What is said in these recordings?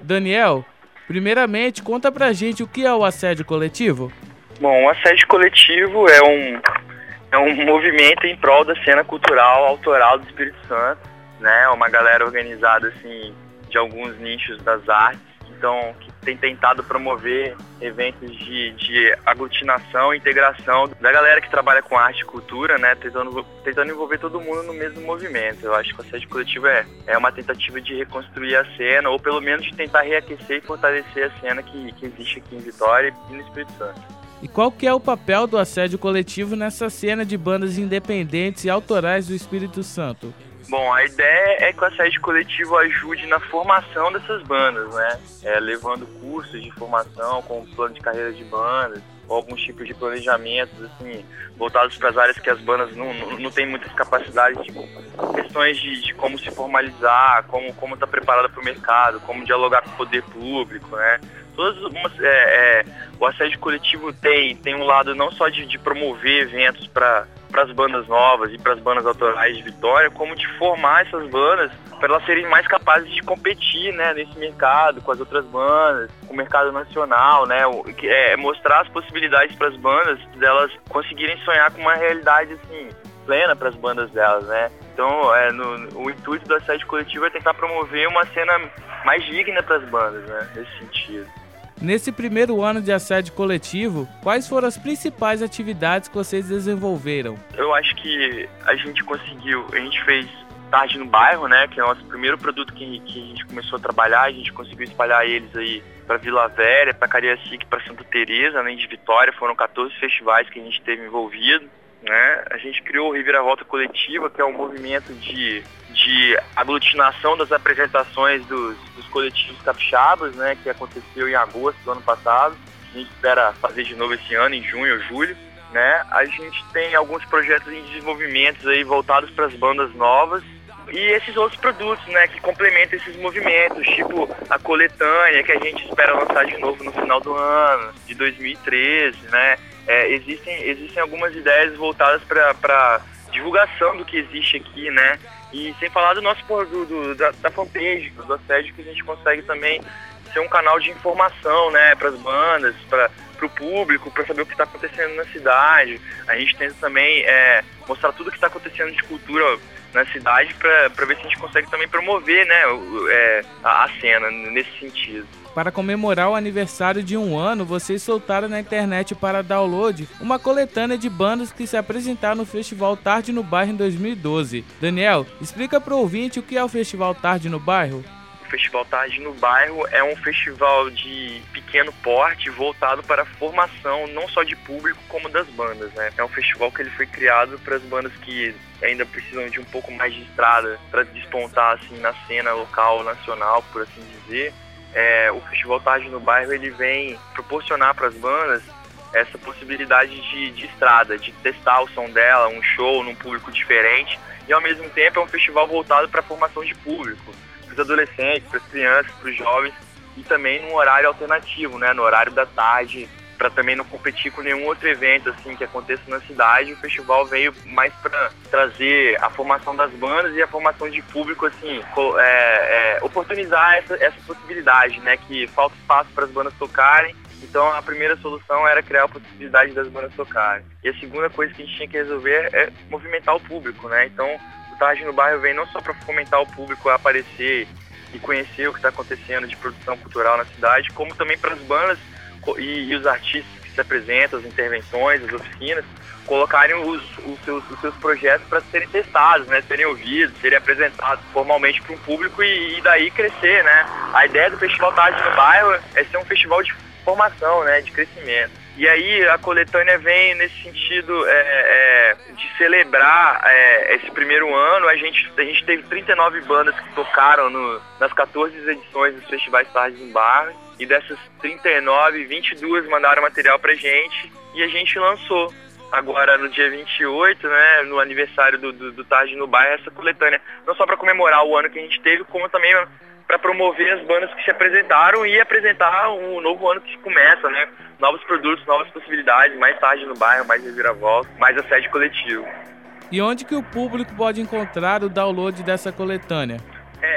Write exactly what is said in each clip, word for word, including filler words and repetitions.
Daniel, primeiramente, conta pra gente o que é o assédio coletivo. Bom, o assédio coletivo é um, é um movimento em prol da cena cultural autoral do Espírito Santo, né? Uma galera organizada assim, de alguns nichos das artes, então que tem tentado promover eventos de, de aglutinação e integração da galera que trabalha com arte e cultura, né? Tentando, tentando envolver todo mundo no mesmo movimento. Eu acho que o assédio coletivo é, é uma tentativa de reconstruir a cena, ou pelo menos de tentar reaquecer e fortalecer a cena que, que existe aqui em Vitória e no Espírito Santo. E qual que é o papel do assédio coletivo nessa cena de bandas independentes e autorais do Espírito Santo? Bom, a ideia é que o assédio coletivo ajude na formação dessas bandas, né? É, levando cursos de formação, como plano de carreira de bandas, ou alguns tipos de planejamentos, assim, voltados para as áreas que as bandas não, não, não têm muitas capacidades, tipo, questões de, de como se formalizar, como como estar preparada para o mercado, como dialogar com o poder público, né? Todas umas, é, é, o assédio coletivo tem, tem um lado não só de, de promover eventos para para as bandas novas e para as bandas autorais de Vitória, como de formar essas bandas para elas serem mais capazes de competir, né, nesse mercado com as outras bandas, com o mercado nacional, né, é, mostrar as possibilidades para as bandas delas conseguirem sonhar com uma realidade assim plena para as bandas delas, né. Então, é, no, o intuito do assédio coletivo é tentar promover uma cena mais digna para as bandas, né, nesse sentido. Nesse primeiro ano de assédio coletivo, quais foram as principais atividades que vocês desenvolveram? Eu acho que a gente conseguiu, a gente fez Tarde no Bairro, né, que é o nosso primeiro produto que, que a gente começou a trabalhar, a gente conseguiu espalhar eles aí para Vila Velha, para Cariacica, para Santa Teresa, além de Vitória, foram quatorze festivais que a gente teve envolvido, né? A gente criou o Reviravolta Coletiva, que é um movimento de, de aglutinação das apresentações dos, dos coletivos capixabas, né, que aconteceu em agosto do ano passado. A gente espera fazer de novo esse ano, em junho ou julho, né? A gente tem alguns projetos em desenvolvimento aí voltados para as bandas novas e esses outros produtos, né, que complementam esses movimentos, tipo a coletânea, que a gente espera lançar de novo no final do ano, de dois mil e treze, né? É, existem, existem algumas ideias voltadas para divulgação do que existe aqui, né? E sem falar do nosso do, do, da, da fanpage, do assédio, que a gente consegue também ser um canal de informação, né, para as bandas, para o público, para saber o que está acontecendo na cidade. A gente tenta também é, mostrar tudo o que está acontecendo de cultura na cidade para ver se a gente consegue também promover, né, é, a, a cena nesse sentido. Para comemorar o aniversário de um ano, vocês soltaram na internet para download uma coletânea de bandas que se apresentaram no Festival Tarde no Bairro em dois mil e doze. Daniel, explica para o ouvinte o que é o Festival Tarde no Bairro. O Festival Tarde no Bairro é um festival de pequeno porte voltado para a formação não só de público como das bandas, né? É um festival que ele foi criado para as bandas que ainda precisam de um pouco mais de estrada para despontar assim na cena local, nacional, por assim dizer. É, o Festival Tarde no Bairro ele vem proporcionar para as bandas essa possibilidade de, de estrada, de testar o som dela, um show num público diferente, e ao mesmo tempo é um festival voltado para a formação de público, para os adolescentes, para as crianças, para os jovens, e também num horário alternativo, né, no horário da tarde, para também não competir com nenhum outro evento assim que aconteça na cidade. O festival veio mais para trazer a formação das bandas e a formação de público, assim, é, é, oportunizar essa, essa possibilidade, né, que falta espaço para as bandas tocarem. Então a primeira solução era criar a possibilidade das bandas tocarem. E a segunda coisa que a gente tinha que resolver é movimentar o público, né? Então o Tarde no Bairro vem não só para fomentar o público a aparecer e conhecer o que está acontecendo de produção cultural na cidade, como também para as bandas E, e os artistas que se apresentam, as intervenções, as oficinas, colocarem os, os, seus, os seus projetos para serem testados, né, serem ouvidos, serem apresentados formalmente para um público e, e daí crescer, né. A ideia do Festival Tarde no Bairro é ser um festival de formação, né, de crescimento. E aí a coletânea vem nesse sentido é, é, de celebrar é, esse primeiro ano. A gente, a gente teve trinta e nove bandas que tocaram no, nas quatorze edições dos festivais Tarde no Bairro. E dessas trinta e nove, vinte e duas mandaram material pra gente e a gente lançou. Agora no dia vinte e oito, né, no aniversário do, do, do Tarde no Bairro, essa coletânea. Não só para comemorar o ano que a gente teve, como também para promover as bandas que se apresentaram e apresentar um novo ano que começa, né? Novos produtos, novas possibilidades, mais Tarde no Bairro, mais reviravolta, mais assédio coletivo. E onde que o público pode encontrar o download dessa coletânea? É,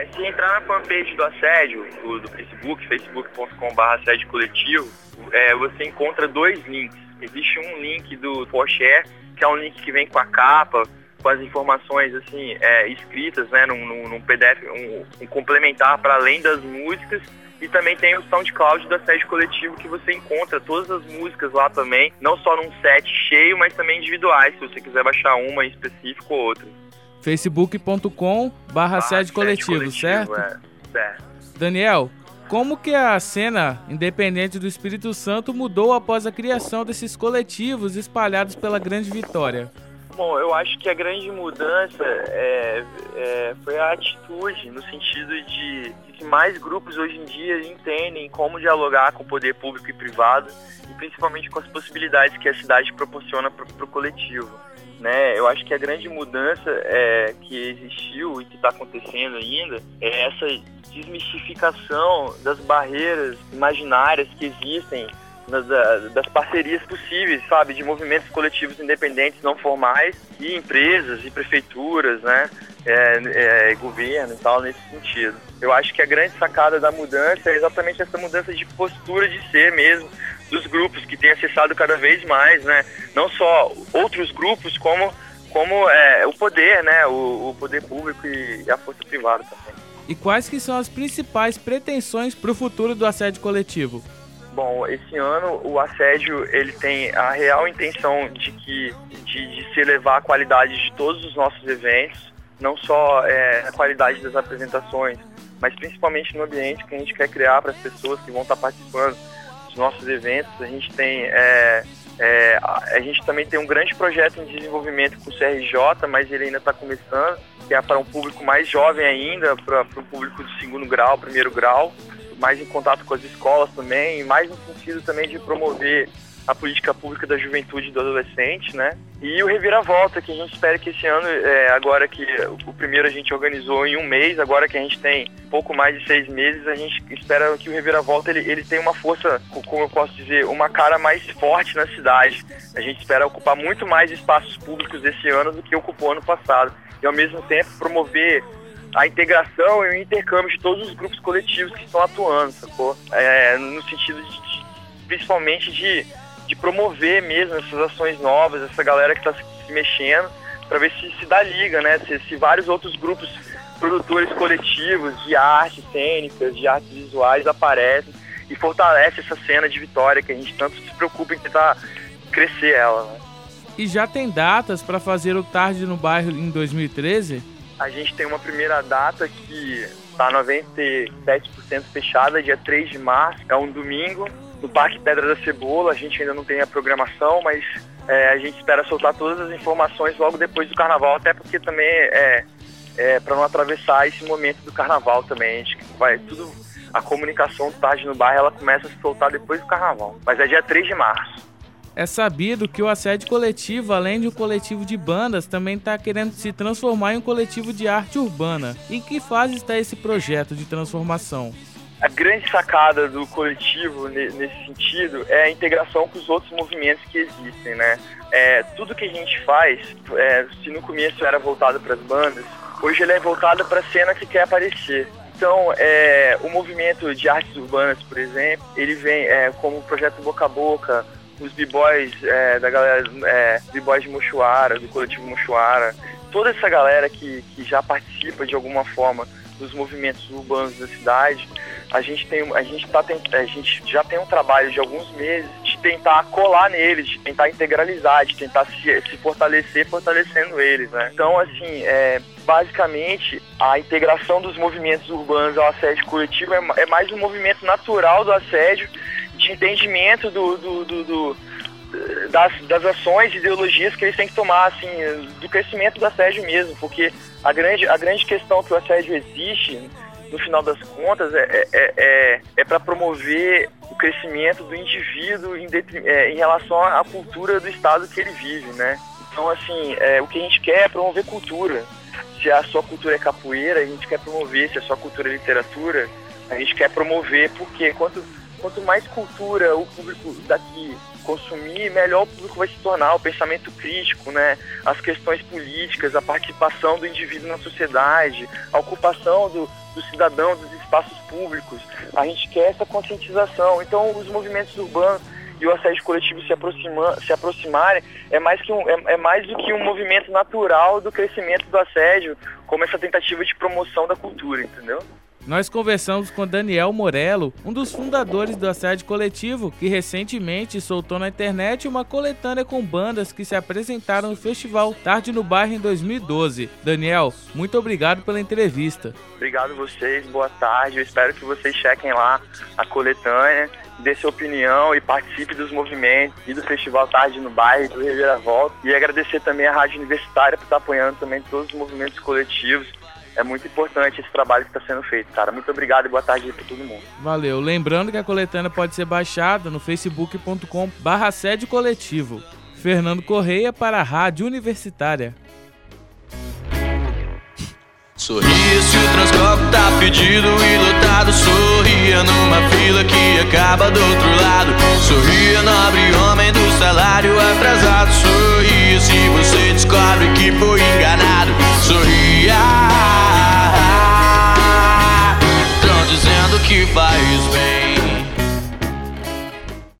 É, se entrar na fanpage do Assédio, do, do Facebook, facebook ponto com barra assédio coletivo, é, você encontra dois links. Existe um link do Porsche, que é um link que vem com a capa, com as informações assim, é, escritas, né, num, num, num P D F, um, um complementar para além das músicas. E também tem o SoundCloud do Assédio Coletivo, que você encontra todas as músicas lá também, não só num set cheio, mas também individuais, se você quiser baixar uma em específico ou outra. facebook ponto com barra assédio coletivo, certo? É, certo. Daniel, como que a cena independente do Espírito Santo mudou após a criação desses coletivos espalhados pela Grande Vitória? Bom, eu acho que a grande mudança é, é, foi a atitude, no sentido de, de que mais grupos hoje em dia entendem como dialogar com o poder público e privado, e principalmente com as possibilidades que a cidade proporciona para o coletivo. Né? Eu acho que a grande mudança é, que existiu e que está acontecendo ainda é essa desmistificação das barreiras imaginárias que existem, Das, das parcerias possíveis, sabe, de movimentos coletivos independentes não formais e empresas e prefeituras, né, é, é, governo e tal, nesse sentido. Eu acho que a grande sacada da mudança é exatamente essa mudança de postura de ser mesmo dos grupos que têm acessado cada vez mais, né, não só outros grupos como, como é, o poder, né, o, o poder público e a força privada também. E quais que são as principais pretensões para o futuro do Assédio Coletivo? Bom, esse ano o Assédio ele tem a real intenção de que de, de se elevar a qualidade de todos os nossos eventos, não só é, a qualidade das apresentações, mas principalmente no ambiente que a gente quer criar para as pessoas que vão estar participando dos nossos eventos. A gente tem é, é, a gente também tem um grande projeto em desenvolvimento com o C R J, mas ele ainda está começando, que é para um público mais jovem ainda, para o público de segundo grau, primeiro grau, mais em contato com as escolas também, mais no sentido também de promover a política pública da juventude e do adolescente, né? E o Reviravolta, que a gente espera que esse ano, é, agora que o primeiro a gente organizou em um mês, agora que a gente tem pouco mais de seis meses, a gente espera que o Reviravolta ele, ele tenha uma força, como eu posso dizer, uma cara mais forte na cidade. A gente espera ocupar muito mais espaços públicos esse ano do que ocupou ano passado. E ao mesmo tempo promover a integração e o intercâmbio de todos os grupos coletivos que estão atuando, sacou? É, no sentido de, de principalmente de, de promover mesmo essas ações novas, essa galera que está se, se mexendo, para ver se se dá liga, né? Se, se vários outros grupos produtores coletivos de artes cênicas, de artes visuais aparecem e fortalece essa cena de Vitória que a gente tanto se preocupa em tentar crescer ela, né? E já tem datas para fazer o Tarde no Bairro em dois mil e treze? A gente tem uma primeira data que está noventa e sete por cento fechada, dia três de março, é um domingo, no Parque Pedra da Cebola. A gente ainda não tem a programação, mas é, a gente espera soltar todas as informações logo depois do Carnaval, até porque também é, é para não atravessar esse momento do Carnaval também. A gente vai tudo, a comunicação do Tarde no Bairro, ela começa a se soltar depois do Carnaval, mas é dia três de março. É sabido que o Assédio Coletivo, além de um coletivo de bandas, também está querendo se transformar em um coletivo de arte urbana. Em que fase está esse projeto de transformação? A grande sacada do coletivo nesse sentido é a integração com os outros movimentos que existem, né? É, tudo que a gente faz, é, se no começo era voltado para as bandas, hoje ele é voltado para a cena que quer aparecer. Então, é, o movimento de artes urbanas, por exemplo, ele vem é, como o projeto Boca a Boca, os b-boys é, da galera, é, b-boys de Mochuara, do coletivo Mochuara, toda essa galera que, que já participa de alguma forma dos movimentos urbanos da cidade, a gente, tem, a, gente tá, a gente já tem um trabalho de alguns meses de tentar colar neles, de tentar integralizar, de tentar se, se fortalecer, fortalecendo eles, né? Então, assim, é, basicamente, a integração dos movimentos urbanos ao assédio coletivo é, é mais um movimento natural do assédio, de entendimento do, do, do, do, das, das ações e ideologias que eles têm que tomar, assim, do crescimento do assédio mesmo, porque a grande, a grande questão que o assédio existe, no final das contas, é, é, é, é para promover o crescimento do indivíduo em, detrim, é, em relação à cultura do estado que ele vive, né? Então, assim, é, o que a gente quer é promover cultura. Se a sua cultura é capoeira, a gente quer promover. Se a sua cultura é literatura, a gente quer promover, porque quanto Quanto mais cultura o público daqui consumir, melhor o público vai se tornar, o pensamento crítico, né? As questões políticas, a participação do indivíduo na sociedade, a ocupação do, do cidadão, dos espaços públicos. A gente quer essa conscientização. Então, os movimentos urbanos e o assédio coletivo se, aproxima, se aproximarem é mais, que um, é, é mais do que um movimento natural do crescimento do assédio, como essa tentativa de promoção da cultura, entendeu? Nós conversamos com Daniel Morello, um dos fundadores do Assédio Coletivo, que recentemente soltou na internet uma coletânea com bandas que se apresentaram no Festival Tarde no Bairro em dois mil e doze. Daniel, muito obrigado pela entrevista. Obrigado a vocês, boa tarde. Eu espero que vocês chequem lá a coletânea, dê sua opinião e participe dos movimentos e do Festival Tarde no Bairro, do Reviravolta. E agradecer também à Rádio Universitária por estar apoiando também todos os movimentos coletivos. É muito importante esse trabalho que está sendo feito, cara. Muito obrigado e boa tarde para todo mundo. Valeu. Lembrando que a coletânea pode ser baixada no facebook ponto com barra assédio coletivo. Fernando Correia para a Rádio Universitária. Sorria se o Transcopo tá pedido e lotado. Sorria numa fila que acaba do outro lado. Sorria, nobre homem do salário atrasado. Sorria